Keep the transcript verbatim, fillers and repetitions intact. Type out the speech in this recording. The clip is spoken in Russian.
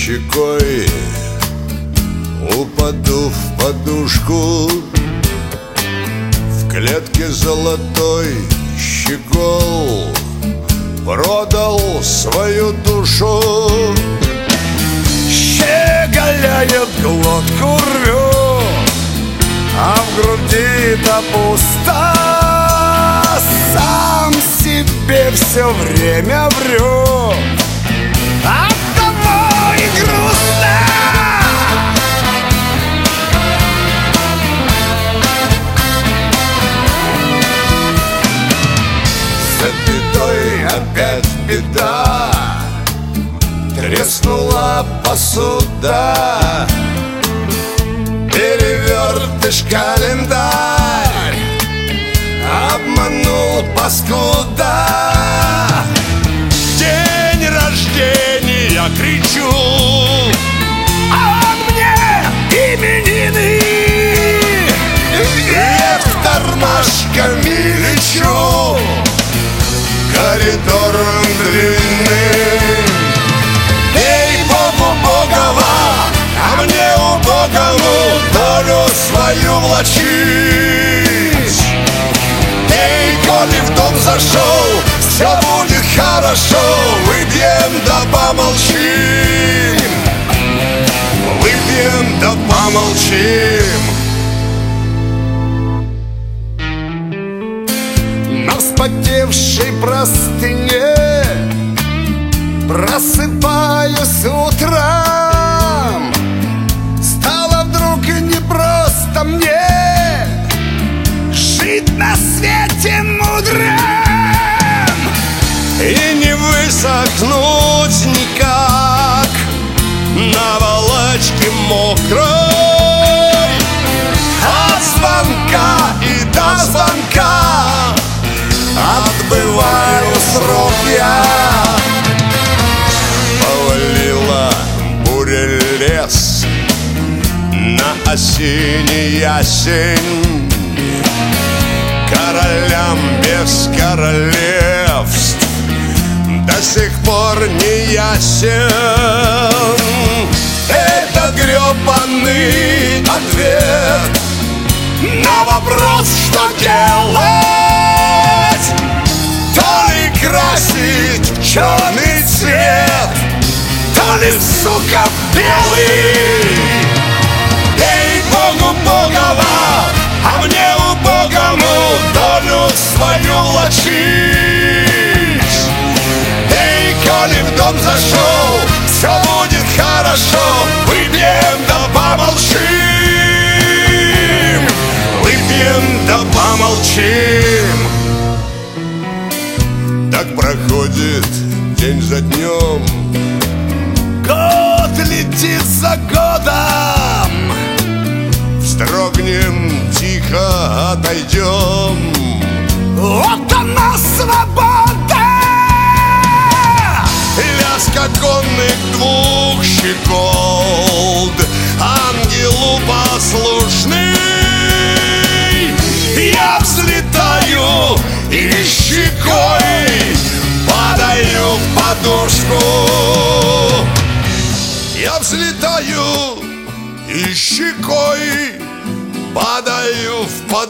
щекой упаду в подушку. В клетке золотой щегол продал свою душу. Щеголяет, глотку рвет, а в груди-то пусто. Сам себе все время врет, оттого и грустно. С бедой опять беда, треснула посуда, перевертыш календарь обманул паскуда. День рождения кричу, А он мне именины. вверх тормашками лечу, коридором длинным. Эй, Богу Богова, а мне убогому долю свою влачить. Эй, коли в дом зашел, все будет хорошо, выпьем да помолчим. Выпьем да помолчим. На вспотевшей простыне просыпаюсь утром. Стало вдруг не просто мне жить на свете мудром. И не высохнуть никак на волочке мокрой. От звонка и до звонка отбываю срок я. Повалила буря лес на осенний ясень. Королям без королевств до сих пор не ясен этот гребаный ответ на вопрос, что делать. То ли красить в черный цвет, то ли, сука, в белый. Эй, Богу Богова, а мне убогому долю свою влачить. Эй, коли в дом зашел, все будет хорошо, выпьем да помолчим. Выпьем да помолчим. Так проходит день за днем, Год летит за годом. вздрогнем, тихо отойдем. Вот она, свобода! Лязг оконных двух щеколд, ангелу послушный. Я взлетаю и щекой падаю в подушку. Я взлетаю и щекой падаю в подушку.